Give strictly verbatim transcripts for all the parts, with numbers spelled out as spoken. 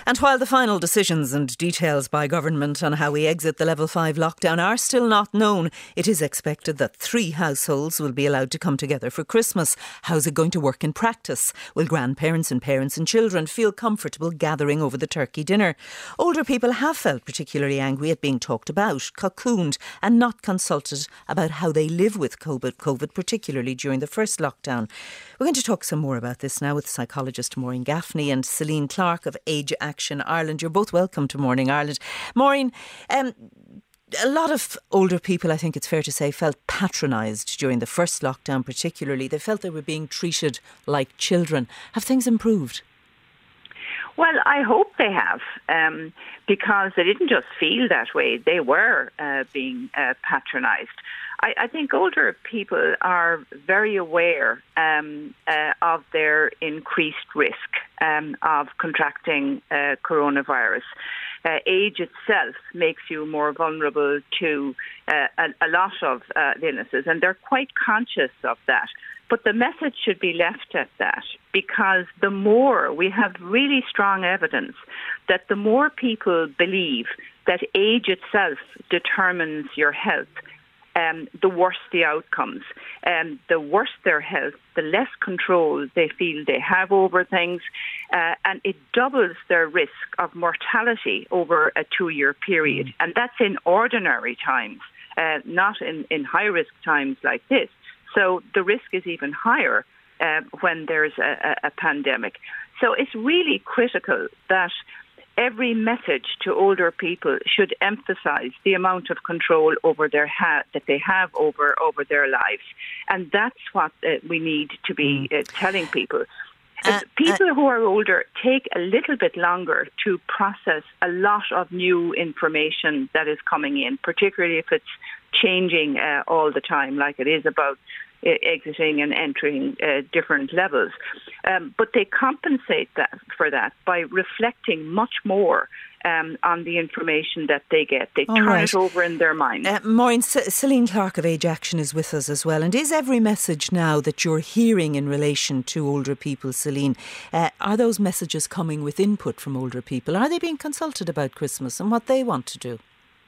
And while the final decisions and details by government on how we exit the level five lockdown are still not known, it is expected that three households will be allowed to come together for Christmas. How's it going to work in practice? Will grandparents and parents and children feel comfortable gathering over the turkey dinner? Older people have felt particularly angry at being talked about, cocooned and not consulted about how they live with COVID, COVID, particularly during the first lockdown. We're going to talk some more about this now with psychologist Maureen Gaffney and Celine Clark of Age Action Ireland. You're both welcome to Morning Ireland. Maureen, um, a lot of older people, I think it's fair to say, felt patronised during the first lockdown particularly. They felt they were being treated like children. Have things improved? Well, I hope they have, um, because they didn't just feel that way. They were uh, being uh, patronised. I, I think older people are very aware um, uh, of their increased risk um, of contracting uh, coronavirus. Uh, age itself makes you more vulnerable to uh, a, a lot of uh, illnesses, and they're quite conscious of that. But the message should be left at that, because the more we have really strong evidence that the more people believe that age itself determines your health, um, the worse the outcomes. Um, the worse their health, the less control they feel they have over things, uh, and it doubles their risk of mortality over a two-year period. Mm. And that's in ordinary times, uh, not in, in high-risk times like this. So the risk is even higher uh, when there's a, a, a pandemic. So it's really critical that every message to older people should emphasise the amount of control over their ha- that they have over, over their lives. And that's what uh, we need to be uh, telling people. Uh, people uh, who are older take a little bit longer to process a lot of new information that is coming in, particularly if it's changing uh, all the time, like it is about uh, exiting and entering uh, different levels. Um, but they compensate that for that by reflecting much more um, on the information that they get. They all turn right. it over in their mind. Uh, Maureen, C- Celine Clark of Age Action is with us as well. And is every message now that you're hearing in relation to older people, Celine, uh, are those messages coming with input from older people? Are they being consulted about Christmas and what they want to do?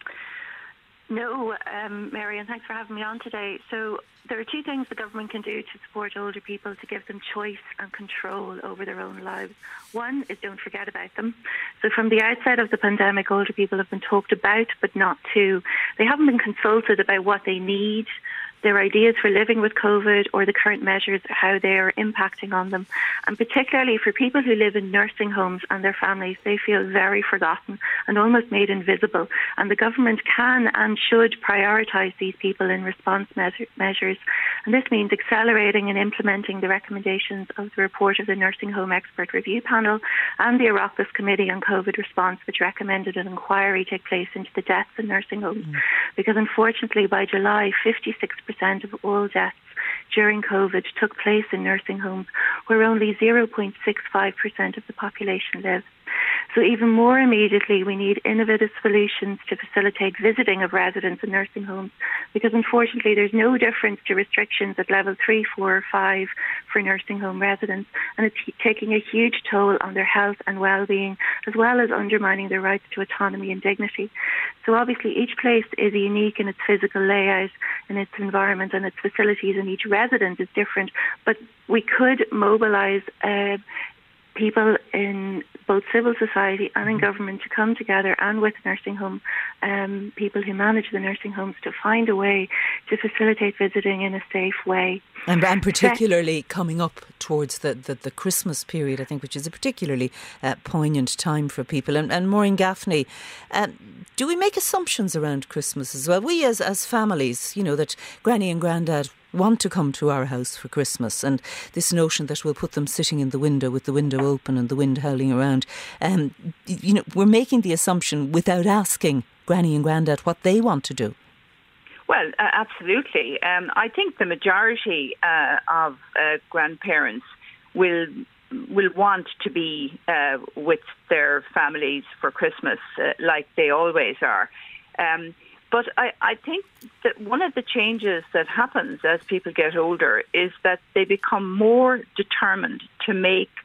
No, um, Mary, and thanks for having me on today. So there are two things the government can do to support older people to give them choice and control over their own lives. One is don't forget about them. So from the outset of the pandemic, older people have been talked about, but not to. They haven't been consulted about what they need, their ideas for living with COVID, or the current measures, how they are impacting on them. And particularly for people who live in nursing homes and their families, they feel very forgotten and almost made invisible. And the government can and should prioritise these people in response measures. And this means accelerating and implementing the recommendations of the report of the Nursing Home Expert Review Panel and the Oireachtas Committee on COVID Response, which recommended an inquiry take place into the deaths in nursing homes. Mm. Because unfortunately, by July, fifty-six percent of all deaths during COVID took place in nursing homes, where only zero point six five percent of the population live. So even more immediately, we need innovative solutions to facilitate visiting of residents in nursing homes, because unfortunately there's no difference to restrictions at level three, four or five for nursing home residents, and it's taking a huge toll on their health and well-being, as well as undermining their rights to autonomy and dignity. So obviously each place is unique in its physical layout, in its environment and its facilities, and each resident is different, but we could mobilise uh, people in both civil society and in government to come together, and with nursing home um, people who manage the nursing homes, to find a way to facilitate visiting in a safe way. And, and particularly coming up towards the, the, the Christmas period, I think, which is a particularly uh, poignant time for people. And, and Maureen Gaffney, um, do we make assumptions around Christmas as well? We as, as families, you know, that Granny and Grandad want to come to our house for Christmas, and this notion that we'll put them sitting in the window with the window open and the wind howling around, um, you know, we're making the assumption without asking Granny and Grandad what they want to do. Well, uh, absolutely. Um, I think the majority uh, of uh, grandparents will will want to be uh, with their families for Christmas, uh, like they always are. Um, But I, I think that one of the changes that happens as people get older is that they become more determined to make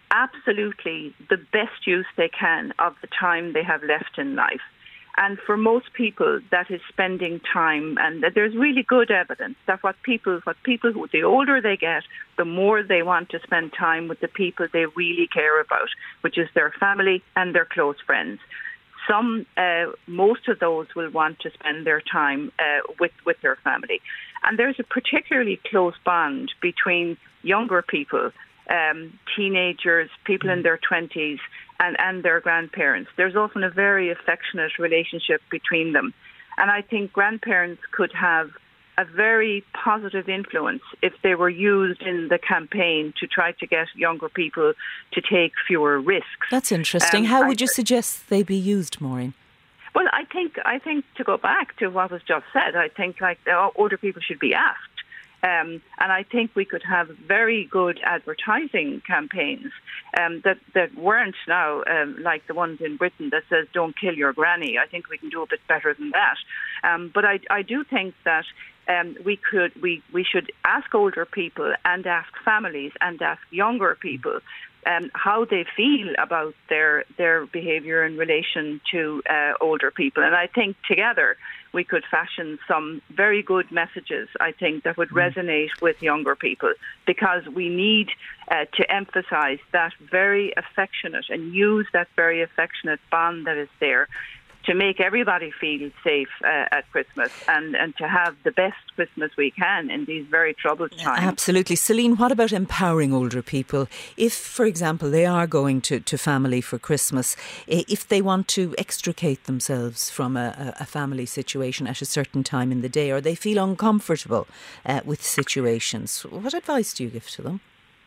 absolutely the best use they can of the time they have left in life. And for most people, that is spending time. And there's really good evidence that what people, what people, who, the older they get, the more they want to spend time with the people they really care about, which is their family and their close friends. Some, uh, most of those will want to spend their time uh, with, with their family. And there's a particularly close bond between younger people, um, teenagers, people in their twenties, and, and their grandparents. There's often a very affectionate relationship between them. And I think grandparents could have a very positive influence if they were used in the campaign to try to get younger people to take fewer risks. That's interesting. Um, How would I, you suggest they be used, Maureen? Well, I think I think to go back to what was just said, I think like older people should be asked. Um, and I think we could have very good advertising campaigns um, that, that weren't now um, like the ones in Britain that says, don't kill your granny. I think we can do a bit better than that. Um, but I, I do think that um, we could, we, we should ask older people and ask families and ask younger people um, how they feel about their, their behaviour in relation to uh, older people. And I think together we could fashion some very good messages, I think, that would resonate with younger people, because we need uh, to emphasise that very affectionate and use that very affectionate bond that is there to make everybody feel safe uh, at Christmas and, and to have the best Christmas we can in these very troubled times. Absolutely. Celine, what about empowering older people? If, for example, they are going to, to family for Christmas, if they want to extricate themselves from a, a family situation at a certain time in the day, or they feel uncomfortable uh, with situations, what advice do you give to them?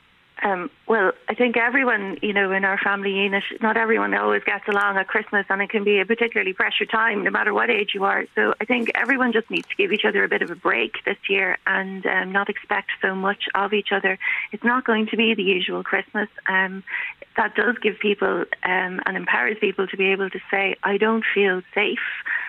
Um, well, I think everyone, you know, in our family unit, not everyone always gets along at Christmas, and it can be a particularly pressured time, no matter what age you are. So I think everyone just needs to give each other a bit of a break this year and um, not expect so much of each other. It's not going to be the usual Christmas. Um, that does give people um, and empowers people to be able to say, I don't feel safe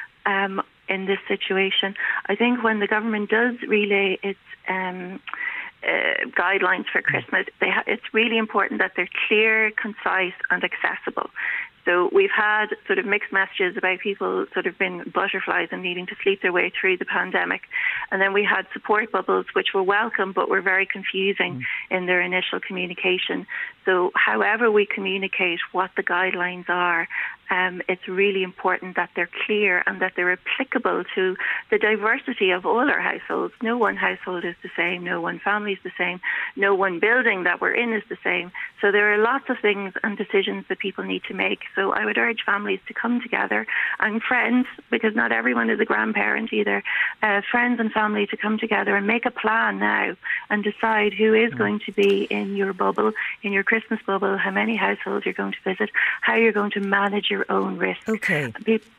um, in this situation. I think when the government does relay its um Uh, guidelines for Christmas, they ha- it's really important that they're clear, concise and accessible. So we've had sort of mixed messages about people sort of being butterflies and needing to sleep their way through the pandemic. And then we had support bubbles, which were welcome, but were very confusing mm. in their initial communication. So however we communicate what the guidelines are, um, it's really important that they're clear and that they're applicable to the diversity of all our households. No one household is the same, no one family is the same, no one building that we're in is the same. So there are lots of things and decisions that people need to make. So I would urge families to come together, and friends, because not everyone is a grandparent either, uh, friends and family to come together and make a plan now and decide who is going to be in your bubble, in your Christmas bubble, how many households you're going to visit, how you're going to manage your own risk. Okay. People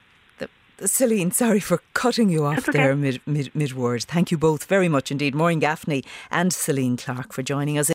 Celine, sorry for cutting you off okay. there mid, mid, mid-word. Thank you both very much indeed. Maureen Gaffney and Celine Clark for joining us.